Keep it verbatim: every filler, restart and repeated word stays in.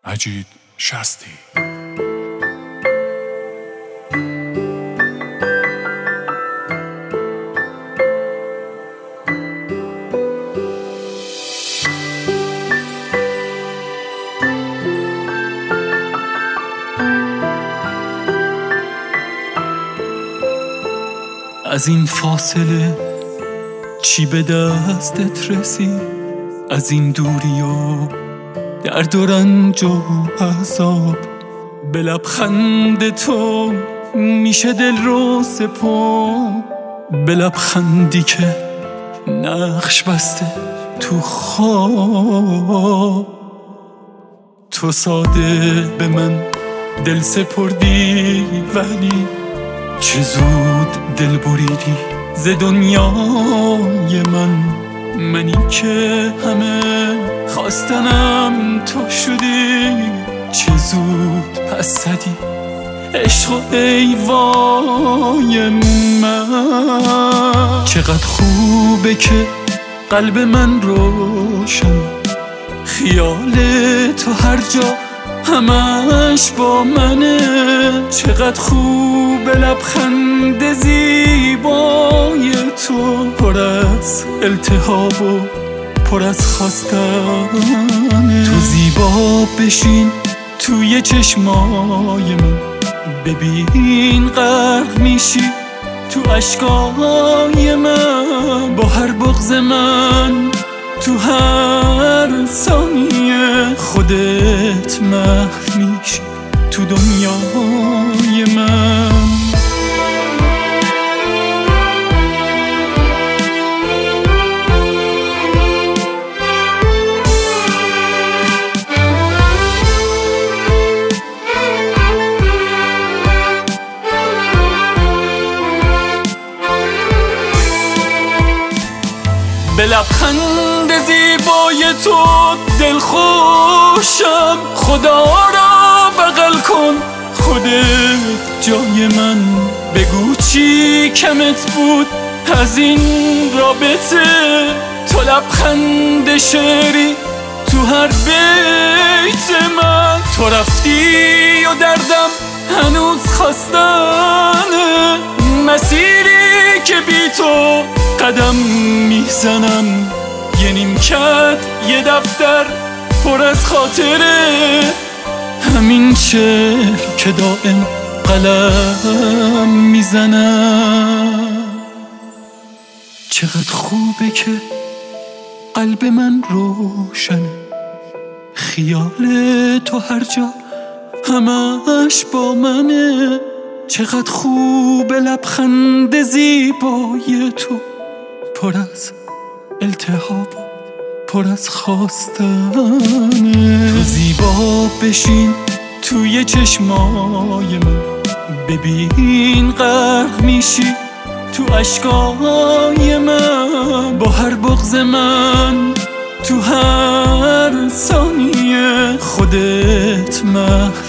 مجید شصتی. از این فاصله چی به دستت رسید؟ از این دوری و درد و رنج و عذاب، به لبخند تو میشه دل رو سپرد، به لبخندی که نقش بسته تو خواب. تو ساده به من دل سپردی، ولی چه زود دل بریدی ز دنیای من. منی که همه خواستنم تو شدی، چه زود پس زدی عشق و ای وای من. چقدر خوبه که قلب من روشن، خیال تو هر جا همش با منه. چقدر خوب لبخند زیبای تو، پر از التهاب و پر از خواستنه. تو زیبا بشین توی چشمای من، ببین غرق میشی تو اشکای من. با هر بغض من تو هر ثانیه خودت محو میشی تو دنیای من. به لبخند زیبای تو دلخوشم، خدا را بغل کن خودت جای من. بگو چی کمت بود از این رابطه، تو لبخند شعری تو هر بیت من. تو رفتی و دردم هنوز خواستنه، مسیری که بی تو قدم میزنم. یه نیمکت یه دفتر پر از خاطره، همین شعر که دائم قلم میزنم. چقدر خوبه که قلب من روشنه، خیال تو هر جا همش با منه. چقدر خوب لبخند زیبای تو، پر از التهاب و پر از خواستنه. تو زیبا بشین توی چشمای من، ببین غرق میشی تو اشکای من. با هر بغض من تو هر ثانیه خودت محو